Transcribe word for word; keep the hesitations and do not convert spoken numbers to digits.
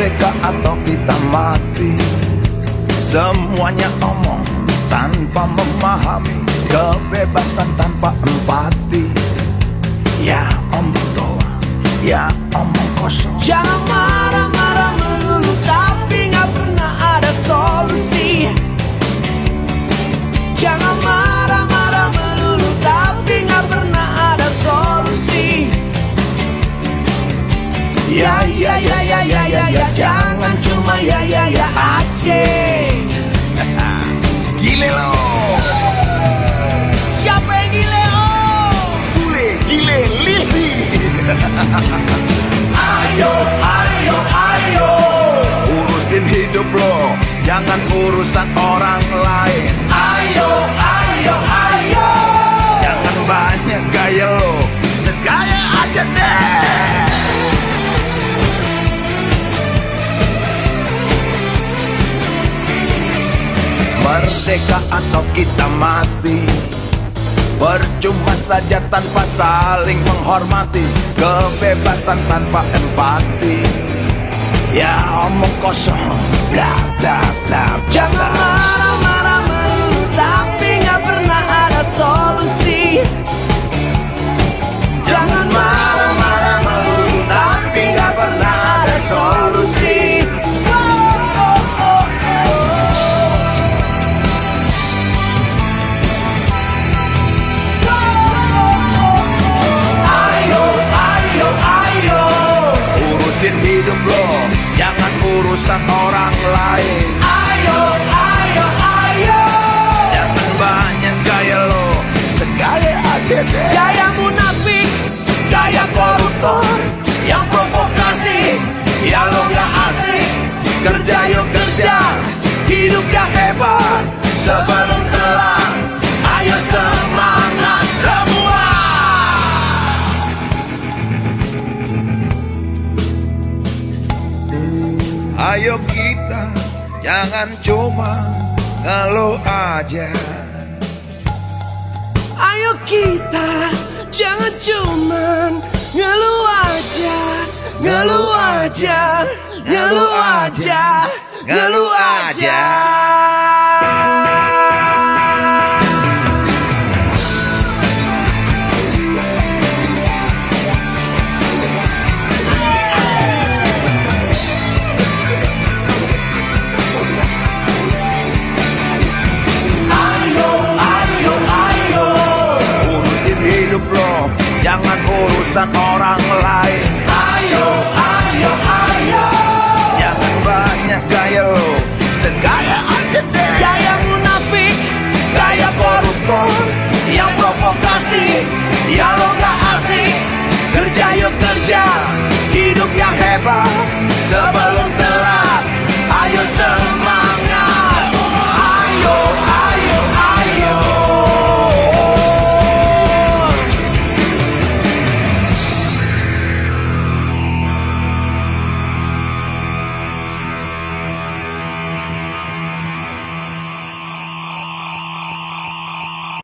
Merdeka atau kita mati, semuanya omong tanpa memahami, kebebasan tanpa empati. Ya omong doang, ya omong kosong. Jangan marah-marah melulu tapi gak pernah ada solusi. Jangan marah-marah melulu tapi gak pernah ada solusi. Ya ya ya ya ya ya ya, jangan cuma ya ya ya aja. Gile lo. Siapa yang gile oh? Gile, gile, lili. Ayo, ayo, ayo, urusin hidup lo, jangan urusan orang lain. ayo, ayo, ayo. Jangan banyak gaya lo, segaya aja deh. Merdeka atau kita mati, percuma saja tanpa saling menghormati, kebebasan tanpa empati. Ya omong kosong, bla bla bla. Jangan marah-marah melulu tapi gak pernah ada solusi. Jangan marah-marah melulu tapi gak pernah ada solusi. Oh, oh, oh, oh. Ayo, ayo, ayo, urusin hidup lo, jangan urusan orang lain. ayo, ayo, ayo. Jangan banyak gaya lo, segaya aja deh. Gaya munafik, gaya koruptor, yang provokasi, yang lo gak asik. Kerja yuk kerja, Hidup yang hebat sebelum telat. Ayo semangat semua. ayo kita jangan cuma ngeluh aja. Ayo kita jangan cuman ngeluh aja, ngeluh aja, ngeluh aja, ngeluh aja. Jangan urusan orang lain. Ayo, ayo, ayo. Jangan banyak gaya lo, segaya aja deh. Gaya munafik, gaya koruptor, yang provokasi, yang lo gak asik. Kerja yuk kerja, hidup yang hebat sebelum